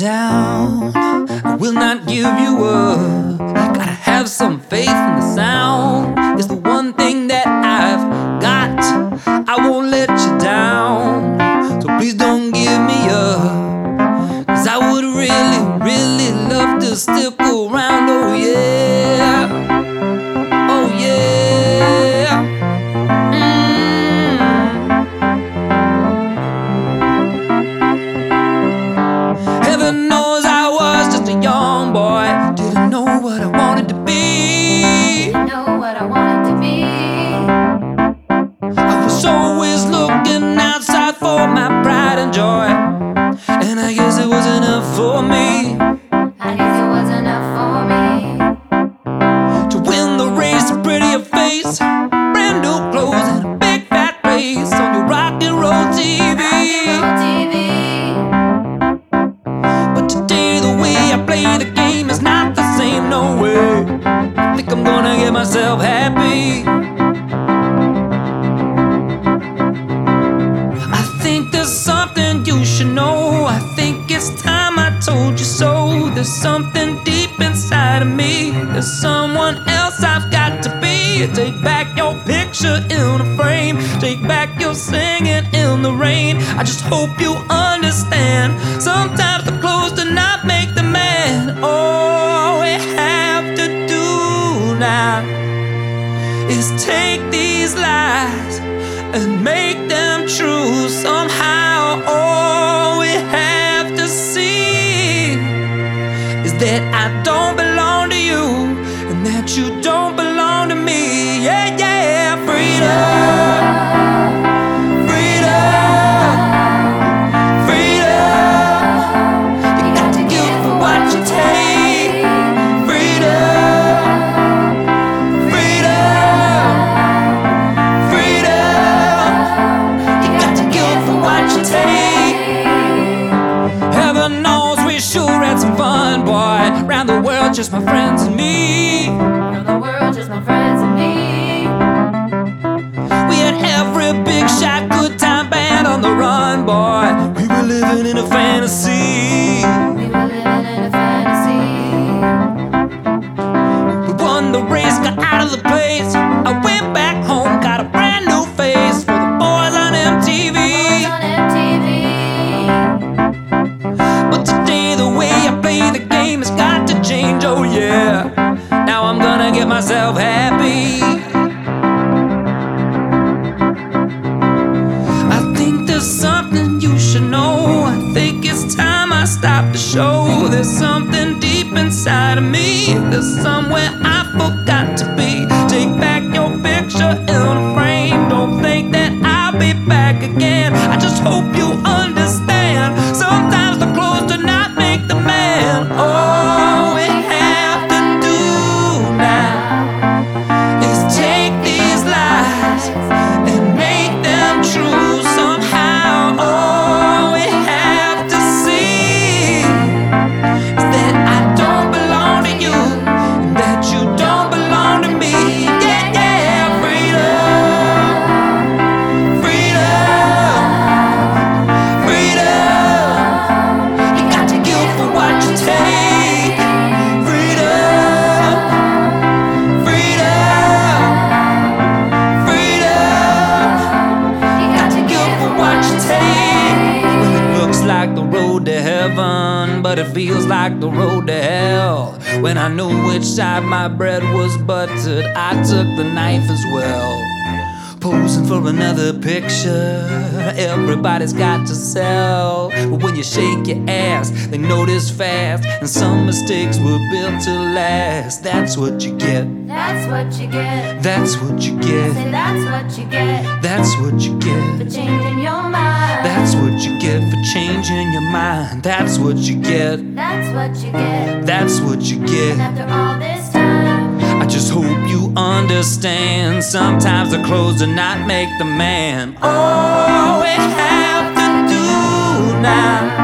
down. I will not give you up. Gotta have some faith in the sound. It's the one thing that I've got. I won't let you down. So please don't give me up. 'Cause I would really, really love to stick around. Oh yeah. Oh yeah. Heaven knows I was just a young boy. Didn't know what I wanted to be. Didn't know what I wanted to be. I was always looking outside for my pride and joy. And I guess it was enough for me. I guess it was enough for me. To win the race, a prettier face, brand new clothes, and a big fat place on your rock and roll TV. TV. But today the way I play the game is not the same, no way. I think I'm gonna get myself happy. I think there's something you should know. I think it's time I told you so. There's something deep inside of me. There's someone else I've got to be. Take back your picture in a frame. Take back your singing in the rain. I just hope you understand. Sometimes the clothes do not make the man. All we have to do now is take these lies and make them true. Somehow all we have to see is that I don't belong to you and that you don't belong to me. Yeah, yeah, freedom, freedom, freedom. You got to give for what you take. Freedom, freedom, freedom. You got to give for what you take. Heaven knows we sure had some fun, boy. Round the world, just my friends and me. Around the world, just my friends and me. We had every big shot, good time band on the run, boy. We were living in a fantasy. We were living in a fantasy. We won the race, got out of the place. I went back home, got a brand new face for the boys on MTV. On MTV. But today the way I play the game has got to change, oh yeah. Now I'm gonna get myself happy. I think there's something you should know. I think it's time I stop the show. There's something deep inside of me. There's somewhere I forgot to be. Take back your picture in a frame. Don't think that I'll be back again. I just hope you understand. Sometimes the clothes do not make the man. All we have to do now is take these lies and make them true. Somehow all we have to see is that I don't belong to you and that you don't belong to me. Yeah, yeah, freedom, freedom, freedom. You got to give for what you take. Freedom, freedom, freedom. You got to give for what you take. Well, it looks like the road to heaven, but it feels like the road to hell. When I knew which side my bread was buttered, I took the knife as well. Posing for another picture, everybody's got to sell. But when you shake your ass, they notice fast, and some mistakes were built to last. That's what you get. That's what you get. That's what you get. Say that's what you get. That's what you get. For changing your mind. That's what you get for changing your mind. That's what you get. That's what you get. That's what you get. And after all this time, I just hope you understand. Sometimes the clothes do not make the man. All we have to do now